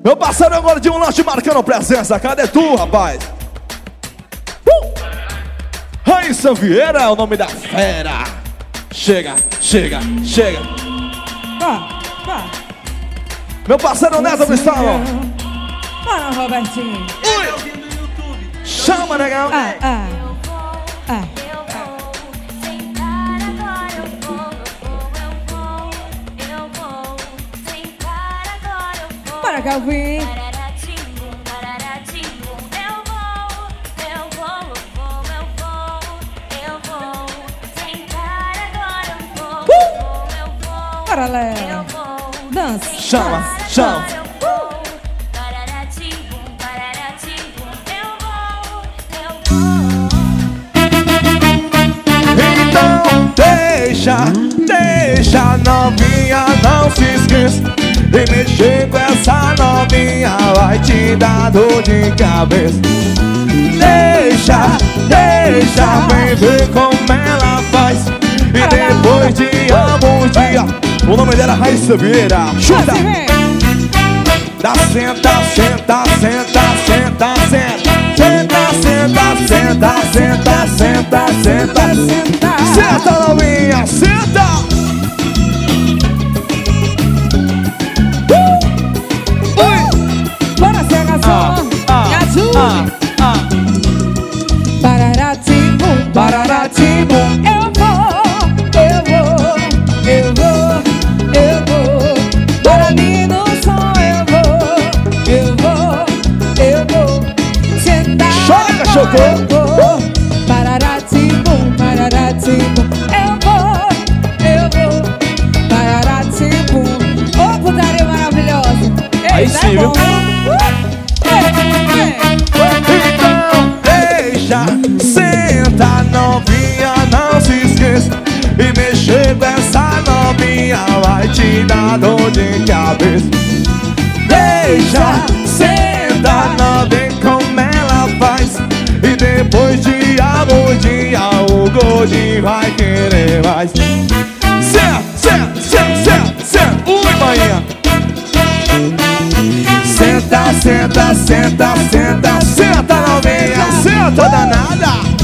Meu parceiro é agora de um lanche marcando presença. Cadê tu, rapaz? Raíssa Vieira é o nome da fera. Chega, chega, chega. Meu parceiro Neto Cristal. Bora, Robertinho. Chama, negão. Bora, Calvin. Bora, Léo. Dança. Chama, chama. Então deixa novinha, não se esqueça. E mexer com essa novinha vai te dar dor de cabeça. Deixa, vem ver como ela faz. E depois de alguns dias, o nome dela é Raíssa Vieira. Chuta! Dá senta, senta, senta, senta, senta. Senta, senta, senta, senta, senta, senta, senta. Senta, novinha, senta! Bora, Cegação. Me ajude. Pararatimbu, pararatimbu. Eu vou. Para mim no som eu vou. Sentar. Chora, cachorro. Pararatimbu, pararatimbu. Eu vou. Pararatimbu. Ô, putaria maravilhosa. Aí sim, viu? Então deixa, senta novinha, não se esqueça. E mexer com essa novinha vai te dar dor de cabeça. Deixa, senta novinha como ela faz. E depois de alguns dias o gordinho vai querer mais. Senta, ui, manhã. Senta, senta, senta, senta, senta novinha, senta danada.